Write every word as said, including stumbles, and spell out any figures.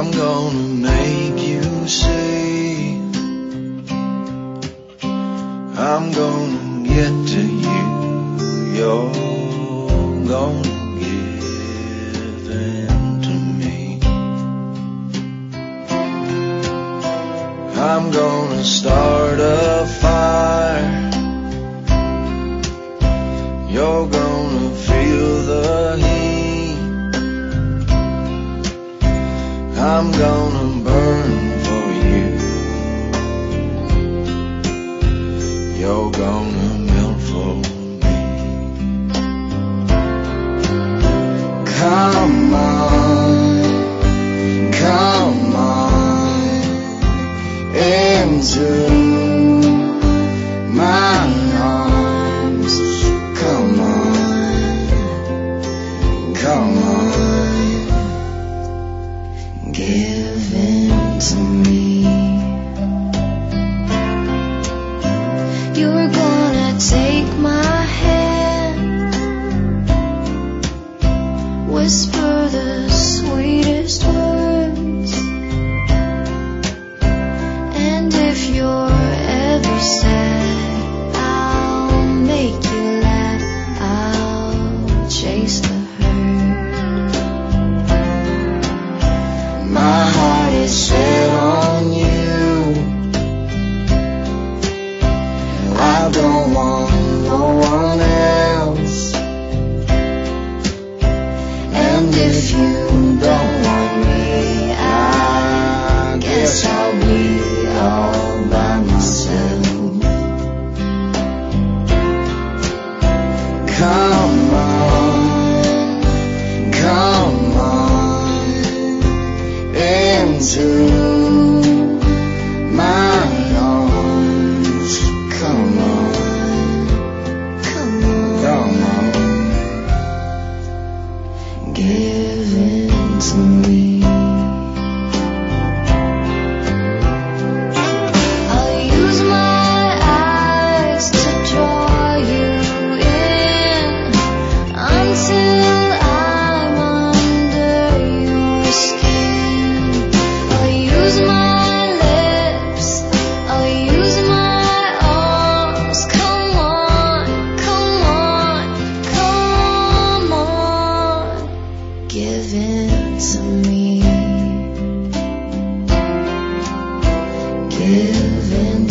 I'm gonna make you see. I'm gonna get to you. You're gonna give in to me. I'm gonna start a fire. You're gonna feel the heat. I'm gonna burn for you. You're gonna melt for me. Come on, come on into my arms. Come on, come on, give in to me. You're gonna take my hand, whisper the sweetest words, and if you're ever sad, I'll make you laugh. I'll chase the hurt. My heart is set on you. I don't want no one else. And if you don't want me, I guess I'll be all by myself. Come on, come on into my arms. Come on, come on, come on, give in to me. I'll use my eyes to draw you in until I'm under your skin. I'll use my lips, I'll use my arms. Come on, come on, come on, give in to me. Give in